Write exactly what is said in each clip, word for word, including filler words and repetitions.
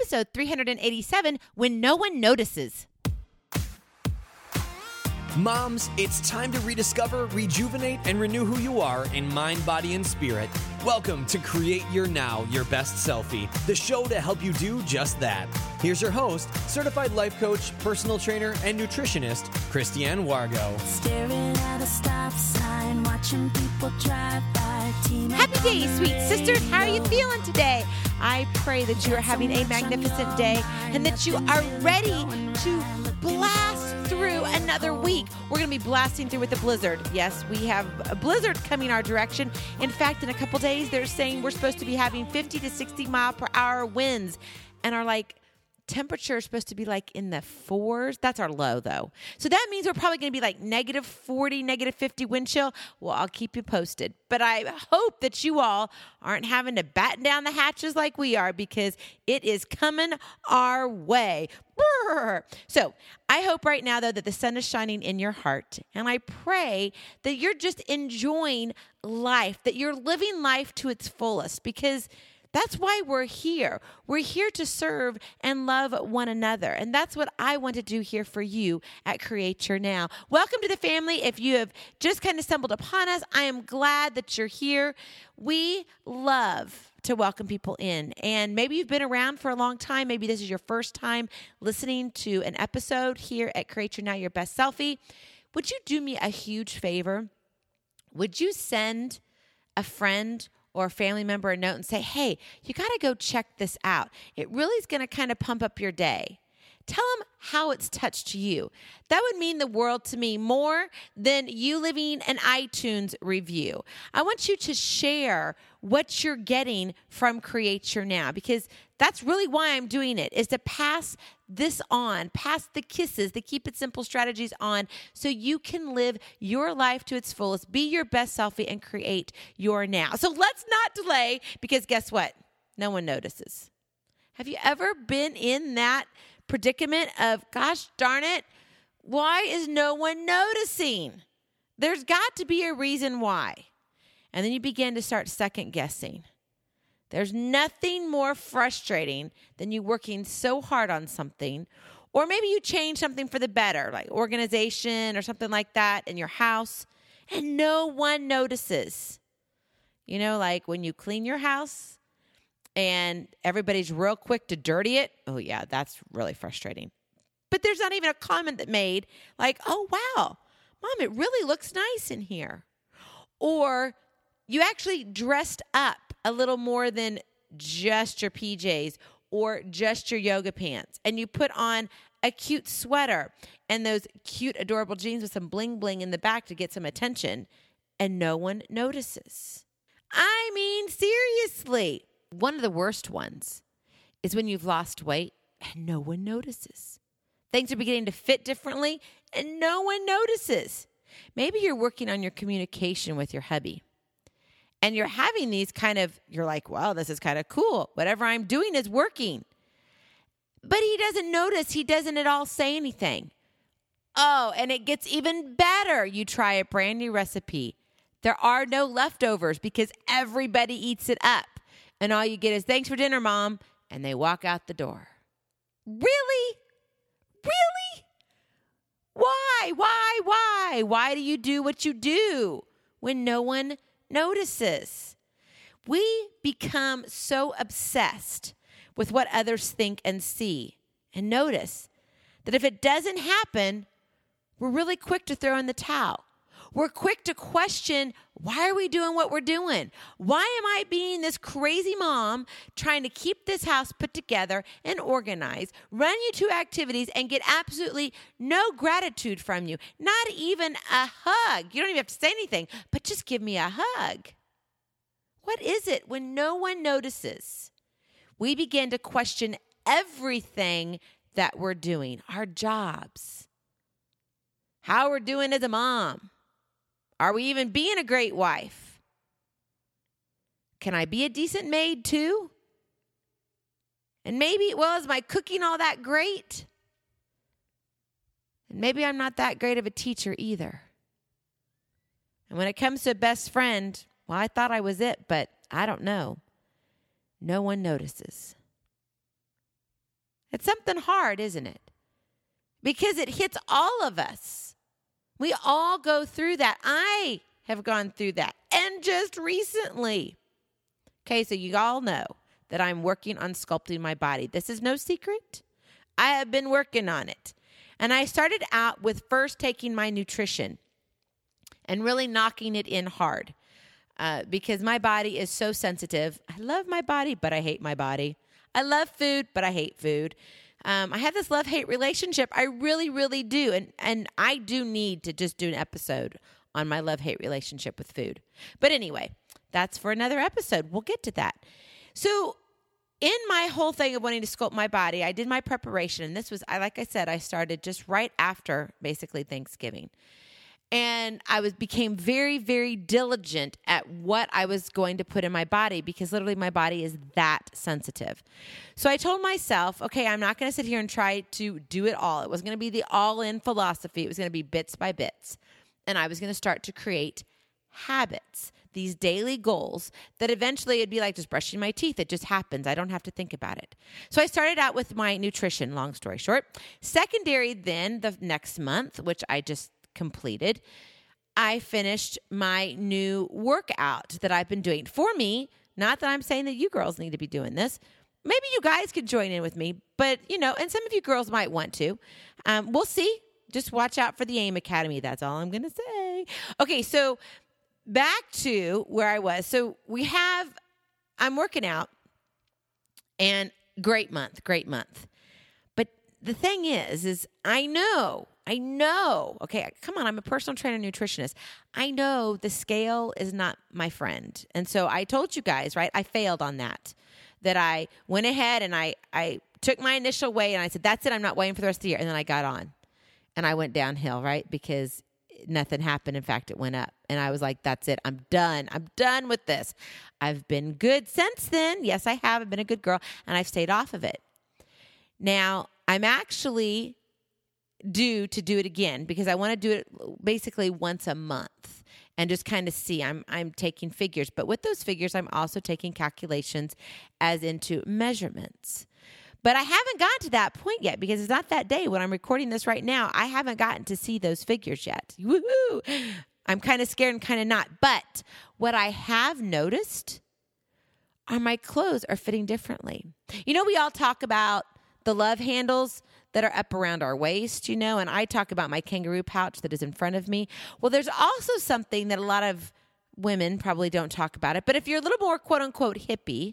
episode three eighty-seven, When No One Notices. Moms, it's time to rediscover, rejuvenate, and renew who you are in mind, body, and spirit. Welcome to Create Your Now, Your Best Selfie, the show to help you do just that. Here's your host, certified life coach, personal trainer, and nutritionist, Christiane Wargo. Staring at a stop sign, watching people drive by. Happy day, sweet sisters. How are you feeling today? I pray that you are having a magnificent day and that you are ready to blast through another week. We're going to be blasting through with a blizzard. Yes, we have a blizzard coming our direction. In fact, in a couple days, they're saying we're supposed to be having fifty to sixty mile per hour winds, and our like temperature is supposed to be like in the fours. That's our low, though. So that means we're probably going to be like negative forty, negative fifty wind chill. Well, I'll keep you posted. But I hope that you all aren't having to batten down the hatches like we are, because it is coming our way. Brr. So I hope right now, though, that the sun is shining in your heart. And I pray that you're just enjoying life, that you're living life to its fullest, because that's why we're here. We're here to serve and love one another. And that's what I want to do here for you at Create Your Now. Welcome to the family. If you have just kind of stumbled upon us, I am glad that you're here. We love to welcome people in. And maybe you've been around for a long time. Maybe this is your first time listening to an episode here at Create Your Now, Your Best Selfie. Would you do me a huge favor? Would you send a friend or a family member a note and say, hey, you got to go check this out. It really is going to kind of pump up your day. Tell them how it's touched you. That would mean the world to me, more than you leaving an iTunes review. I want you to share what you're getting from Create Your Now, because that's really why I'm doing it, is to pass this on, pass the kisses, the Keep It Simple strategies on, so you can live your life to its fullest, be your best selfie, and create your now. So let's not delay, because guess what? No one notices. Have you ever been in that predicament of, gosh darn it, why is no one noticing? There's got to be a reason why. And then you begin to start second guessing. There's nothing more frustrating than you working so hard on something, or maybe you change something for the better, like organization or something like that in your house, and no one notices. You know, like when you clean your house and everybody's real quick to dirty it. Oh, yeah, that's really frustrating. But there's not even a comment that made like, oh, wow, Mom, it really looks nice in here. Or you actually dressed up a little more than just your P Js or just your yoga pants, and you put on a cute sweater and those cute, adorable jeans with some bling bling in the back to get some attention, and no one notices. I mean, seriously. One of the worst ones is when you've lost weight and no one notices. Things are beginning to fit differently and no one notices. Maybe you're working on your communication with your hubby, and you're having these kind of, you're like, wow, this is kind of cool. Whatever I'm doing is working. But he doesn't notice. He doesn't at all say anything. Oh, and it gets even better. You try a brand new recipe. There are no leftovers because everybody eats it up. And all you get is, thanks for dinner, Mom. And they walk out the door. Really? Really? Why? Why? Why? Why do you do what you do when no one notices? We become so obsessed with what others think and see and notice that if it doesn't happen, we're really quick to throw in the towel. We're quick to question, why are we doing what we're doing? Why am I being this crazy mom trying to keep this house put together and organized, run you to activities, and get absolutely no gratitude from you? Not even a hug. You don't even have to say anything, but just give me a hug. What is it when no one notices? We begin to question everything that we're doing, our jobs, how we're doing as a mom. Are we even being a great wife? Can I be a decent maid too? And maybe, well, is my cooking all that great? And maybe I'm not that great of a teacher either. And when it comes to a best friend, well, I thought I was it, but I don't know. No one notices. It's something hard, isn't it? Because it hits all of us. We all go through that. I have gone through that. And just recently. Okay, so you all know that I'm working on sculpting my body. This is no secret. I have been working on it. And I started out with first taking my nutrition and really knocking it in hard uh, because my body is so sensitive. I love my body, but I hate my body. I love food, but I hate food. Um, I have this love-hate relationship. I really, really do. And, and I do need to just do an episode on my love-hate relationship with food. But anyway, that's for another episode. We'll get to that. So in my whole thing of wanting to sculpt my body, I did my preparation. And this was, I like I said, I started just right after basically Thanksgiving. And I was became very, very diligent at what I was going to put in my body because literally my body is that sensitive. So I told myself, okay, I'm not going to sit here and try to do it all. It was going to be the all-in philosophy. It was going to be bits by bits. And I was going to start to create habits, these daily goals that eventually it'd be like just brushing my teeth. It just happens. I don't have to think about it. So I started out with my nutrition, long story short. Secondary then, the next month, which I just completed, I finished my new workout that I've been doing for me. Not that I'm saying that you girls need to be doing this. Maybe you guys could join in with me, but you know, and some of you girls might want to. Um, we'll see. Just watch out for the AIM Academy. That's all I'm going to say. Okay. So back to where I was. So we have, I'm working out and great month, great month. But the thing is, is I know I know, okay, come on, I'm a personal trainer nutritionist. I know the scale is not my friend. And so I told you guys, right, I failed on that, that I went ahead and I, I took my initial weigh and I said, that's it, I'm not weighing for the rest of the year. And then I got on and I went downhill, right, because nothing happened. In fact, it went up. And I was like, that's it, I'm done. I'm done with this. I've been good since then. Yes, I have. I've been a good girl and I've stayed off of it. Now, I'm actually due to do it again because I want to do it basically once a month and just kind of see. I'm I'm taking figures, but with those figures, I'm also taking calculations as into measurements. But I haven't gotten to that point yet because it's not that day when I'm recording this right now. I haven't gotten to see those figures yet. Woohoo! I'm kind of scared and kind of not. But what I have noticed are my clothes are fitting differently. You know, we all talk about the love handles that are up around our waist, you know, and I talk about my kangaroo pouch that is in front of me. Well, there's also something that a lot of women probably don't talk about it, but if you're a little more quote unquote hippie,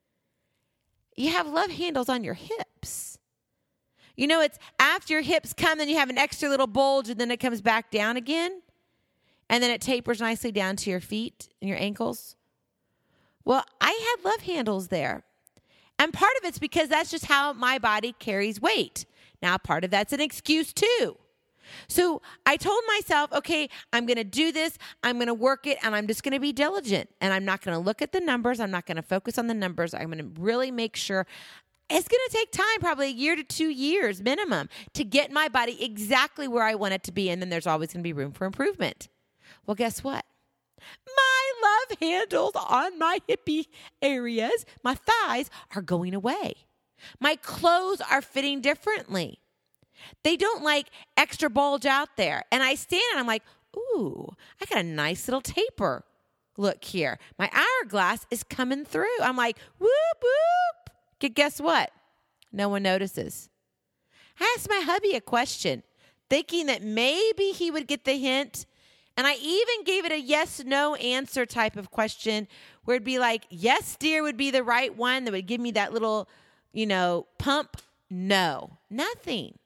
you have love handles on your hips. You know, it's after your hips come, then you have an extra little bulge and then it comes back down again. And then it tapers nicely down to your feet and your ankles. Well, I had love handles there. And part of it's because that's just how my body carries weight. Now, part of that's an excuse too. So I told myself, okay, I'm going to do this. I'm going to work it and I'm just going to be diligent. And I'm not going to look at the numbers. I'm not going to focus on the numbers. I'm going to really make sure. It's going to take time, probably a year to two years minimum, to get my body exactly where I want it to be. And then there's always going to be room for improvement. Well, guess what? My love handles on my hippie areas, my thighs, are going away. My clothes are fitting differently. They don't like extra bulge out there. And I stand and I'm like, ooh, I got a nice little taper. Look here. My hourglass is coming through. I'm like, whoop, whoop. Guess what? No one notices. I asked my hubby a question, thinking that maybe he would get the hint. And I even gave it a yes, no answer type of question where it'd be like, yes, dear would be the right one that would give me that little, you know, pump. No, nothing.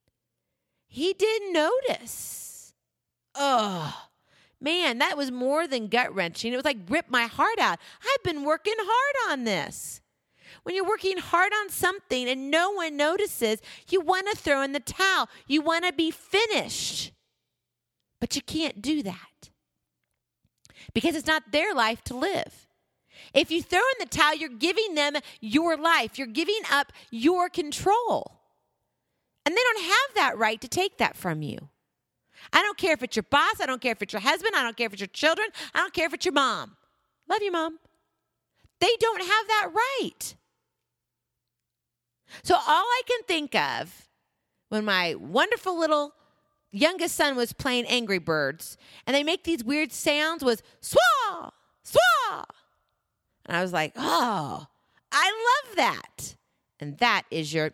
He didn't notice. Oh, man, that was more than gut-wrenching. It was like ripped my heart out. I've been working hard on this. When you're working hard on something and no one notices, you want to throw in the towel. You want to be finished. But you can't do that because it's not their life to live. If you throw in the towel, you're giving them your life. You're giving up your control. And they don't have that right to take that from you. I don't care if it's your boss. I don't care if it's your husband. I don't care if it's your children. I don't care if it's your mom. Love you, Mom. They don't have that right. So all I can think of when my wonderful little youngest son was playing Angry Birds and they make these weird sounds was swaw, swaw. And I was like, oh, I love that. And that is your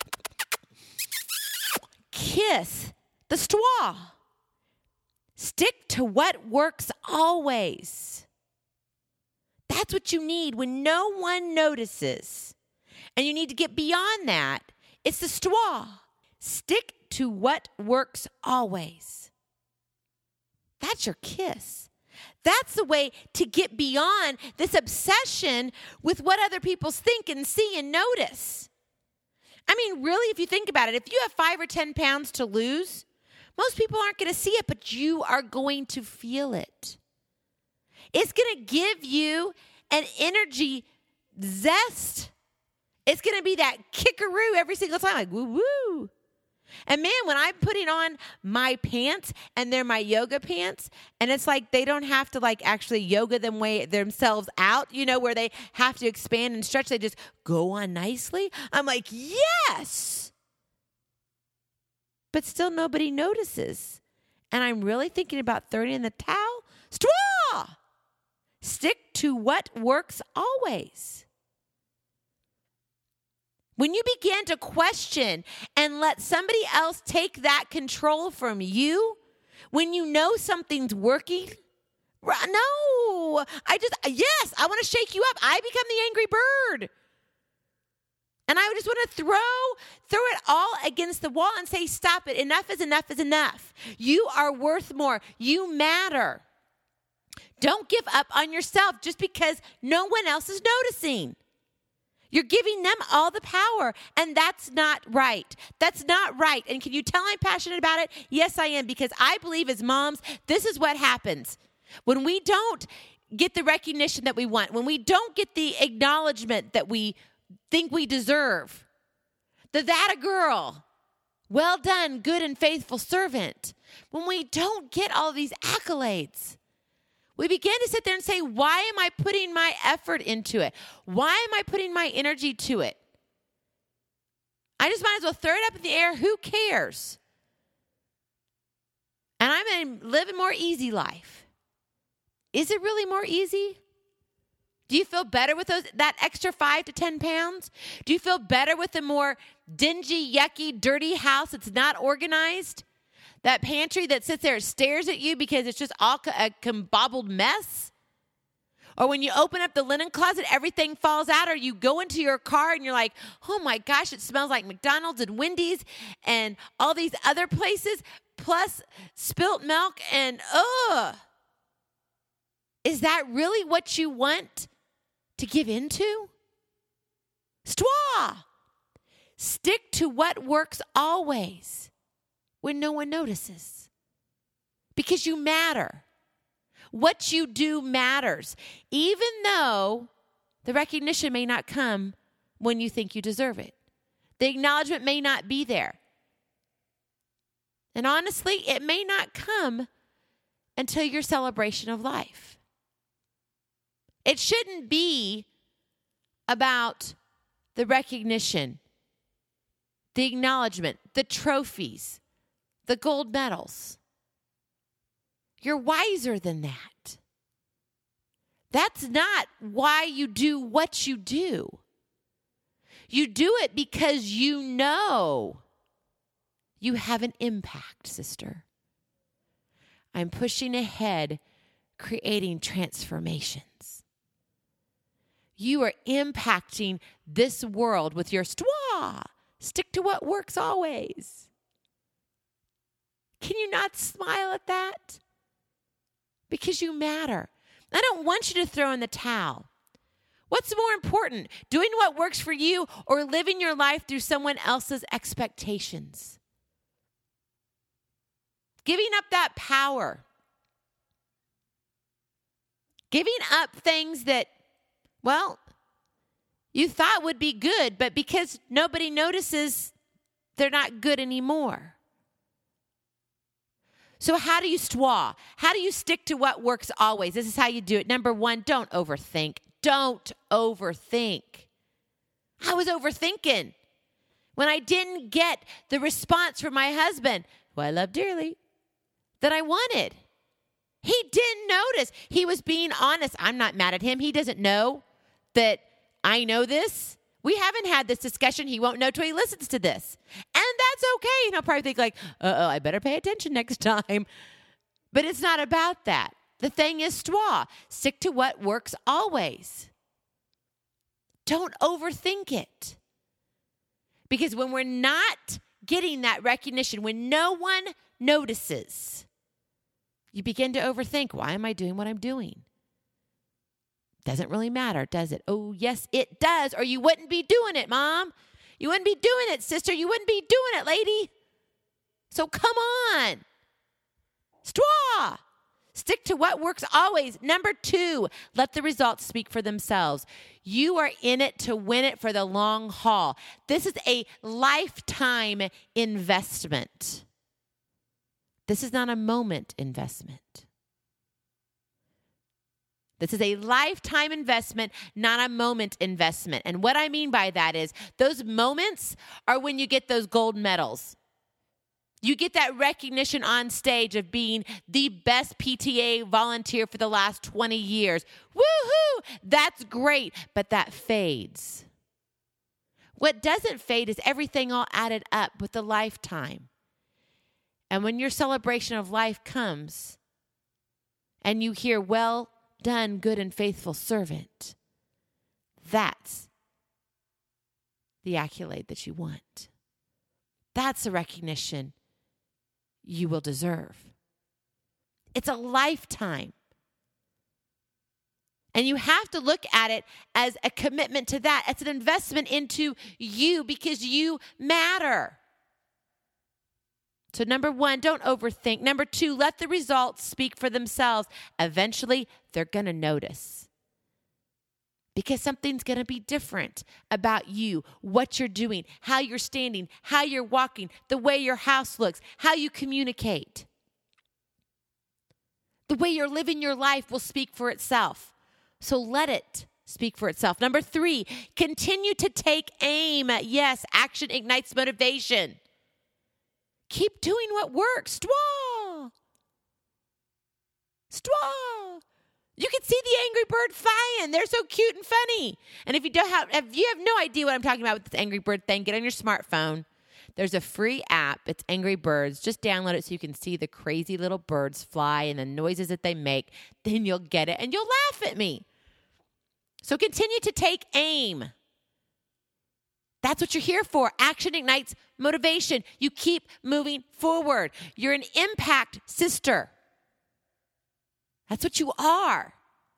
kiss, the straw. Stick to what works always. That's what you need when no one notices. And you need to get beyond that. It's the straw. Stick to what works always. That's your kiss. That's the way to get beyond this obsession with what other people think and see and notice. I mean, really, if you think about it, if you have five or ten pounds to lose, most people aren't going to see it, but you are going to feel it. It's going to give you an energy zest. It's going to be that kickaroo every single time, like woo woo. And man, when I'm putting on my pants and they're my yoga pants, and it's like they don't have to like actually yoga them way themselves out, you know, where they have to expand and stretch, they just go on nicely. I'm like, yes. But still nobody notices. And I'm really thinking about throwing in the towel. Straw! Stick to what works always. When you begin to question and let somebody else take that control from you, when you know something's working, no, I just, yes, I want to shake you up. I become the angry bird. And I just want to throw, throw it all against the wall and say, stop it. Enough is enough is enough. You are worth more. You matter. Don't give up on yourself just because no one else is noticing. You're giving them all the power, and that's not right. That's not right. And can you tell I'm passionate about it? Yes, I am, because I believe as moms, this is what happens. When we don't get the recognition that we want, when we don't get the acknowledgement that we think we deserve, the that a girl, well done, good and faithful servant, when we don't get all these accolades, we begin to sit there and say, why am I putting my effort into it? Why am I putting my energy to it? I just might as well throw it up in the air. Who cares? And I'm going to live a more easy life. Is it really more easy? Do you feel better with those that extra five to ten pounds? Do you feel better with a more dingy, yucky, dirty house that's not organized? That pantry that sits there and stares at you because it's just all a combobbled mess? Or when you open up the linen closet, everything falls out. Or you go into your car and you're like, oh my gosh, it smells like McDonald's and Wendy's and all these other places, plus spilt milk and ugh. Is that really what you want to give into? Straw. Stick to what works always. When no one notices. Because you matter. What you do matters. Even though the recognition may not come when you think you deserve it. The acknowledgement may not be there. And honestly, it may not come until your celebration of life. It shouldn't be about the recognition, the acknowledgement, the trophies, the gold medals. You're wiser than that. That's not why you do what you do. You do it because you know you have an impact, sister. I'm pushing ahead, creating transformations. You are impacting this world with your straw. Stick to what works always. Can you not smile at that? Because you matter. I don't want you to throw in the towel. What's more important, doing what works for you or living your life through someone else's expectations? Giving up that power. Giving up things that, well, you thought would be good, but because nobody notices, they're not good anymore. So how do you straw? How do you stick to what works always? This is how you do it. Number one, don't overthink. Don't overthink. I was overthinking. when I didn't get the response from my husband, who I love dearly, that I wanted. He didn't notice. He was being honest. I'm not mad at him. He doesn't know that I know this. We haven't had this discussion. He won't know till he listens to this. And that's okay. And he'll probably think like, uh-oh, I better pay attention next time. But it's not about that. The thing is, stwa, stick to what works always. Don't overthink it. Because when we're not getting that recognition, when no one notices, you begin to overthink, why am I doing what I'm doing? Doesn't really matter, does it? Oh, yes, it does. Or you wouldn't be doing it, Mom. You wouldn't be doing it, sister. You wouldn't be doing it, lady. So come on. Stwa. Stick to what works always. Number two, let the results speak for themselves. You are in it to win it for the long haul. This is a lifetime investment. This is not a moment investment. This is a lifetime investment, not a moment investment. And what I mean by that is those moments are when you get those gold medals. You get that recognition on stage of being the best P T A volunteer for the last twenty years. Woohoo! That's great, but that fades. What doesn't fade is everything all added up with the lifetime. And when your celebration of life comes and you hear, well done, good and faithful servant, that's the accolade that you want. That's the recognition you will deserve. It's a lifetime. And you have to look at it as a commitment to that. It's an investment into you because you matter. So number one, don't overthink. Number two, let the results speak for themselves. Eventually, they're going to notice. Because something's going to be different about you, what you're doing, how you're standing, how you're walking, the way your house looks, how you communicate. The way you're living your life will speak for itself. So let it speak for itself. Number three, continue to take aim. Yes, action ignites motivation. Keep doing what works. Stwa! Stwa! You can see the Angry Bird flying. They're so cute and funny. And if you don't have, if you have no idea what I'm talking about with this Angry Bird thing, get on your smartphone. There's a free app. It's Angry Birds. Just download it so you can see the crazy little birds fly and the noises that they make. Then you'll get it and you'll laugh at me. So continue to take aim. That's what you're here for. Action ignites motivation. You keep moving forward. You're an impact sister. That's what you are.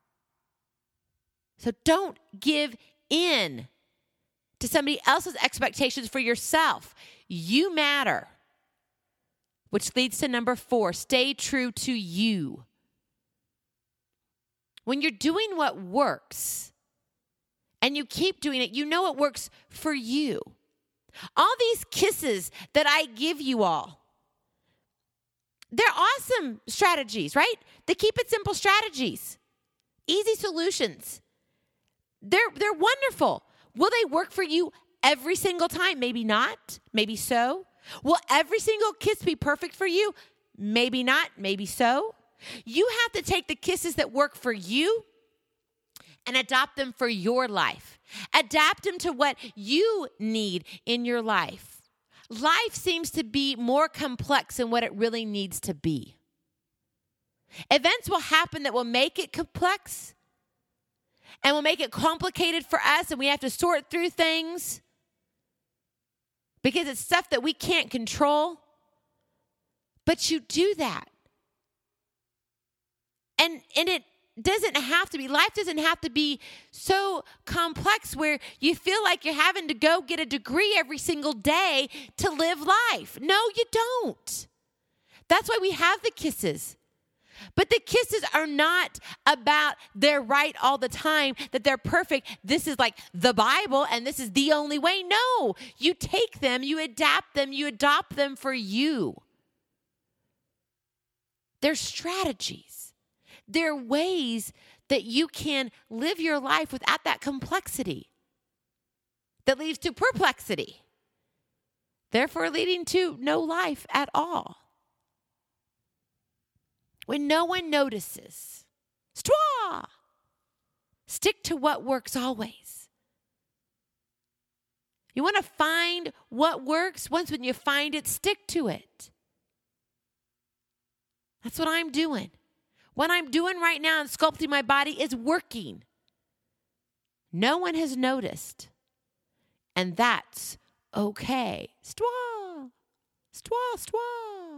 So don't give in to somebody else's expectations for yourself. You matter. Which leads to number four, stay true to you. When you're doing what works and you keep doing it, you know it works for you. All these kisses that I give you all, they're awesome strategies, right? They keep it simple strategies. Easy solutions. They're, they're wonderful. Will they work for you every single time? Maybe not. Maybe so. Will every single kiss be perfect for you? Maybe not. Maybe so. You have to take the kisses that work for you and adopt them for your life. Adapt them to what you need in your life. Life seems to be more complex than what it really needs to be. Events will happen that will make it complex and will make it complicated for us, and we have to sort through things because it's stuff that we can't control. But you do that. And, and it doesn't have to be, life doesn't have to be so complex where you feel like you're having to go get a degree every single day to live life. No, you don't. That's why we have the kisses. But the kisses are not about they're right all the time, that they're perfect. This is like the Bible and this is the only way. No, you take them, you adapt them, you adopt them for you. They're strategies. There are ways that you can live your life without that complexity that leads to perplexity. therefore leading to no life at all. When no one notices, straw, stick to what works always. You want to find what works? Once when you find it, stick to it. That's what I'm doing. What I'm doing right now in sculpting my body is working. No one has noticed. And that's okay. Straw, straw, straw.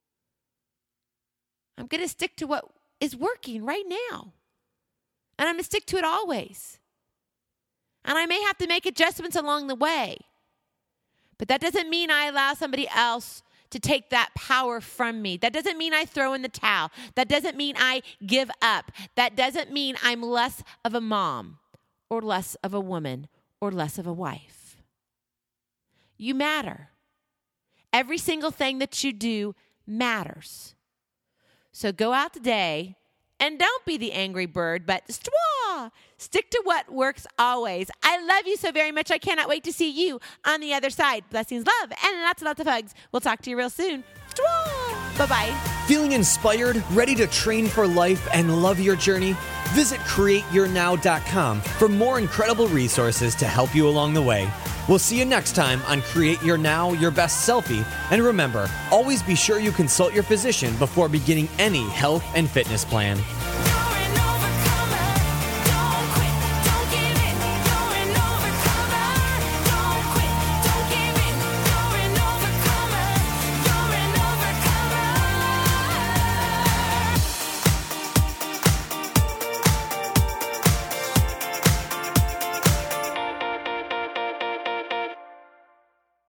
I'm going to stick to what is working right now. And I'm going to stick to it always. And I may have to make adjustments along the way. But that doesn't mean I allow somebody else to take that power from me. That doesn't mean I throw in the towel. That doesn't mean I give up. That doesn't mean I'm less of a mom or less of a woman or less of a wife. You matter. Every single thing that you do matters. So go out today and don't be the angry bird, but straw. Stick to what works always. I love you so very much. I cannot wait to see you on the other side. Blessings, love, and lots and lots of hugs. We'll talk to you real soon. Straw. Bye-bye. Feeling inspired, ready to train for life, and love your journey? Visit create your now dot com for more incredible resources to help you along the way. We'll see you next time on Create Your Now, Your Best Selfie. And remember, always be sure you consult your physician before beginning any health and fitness plan.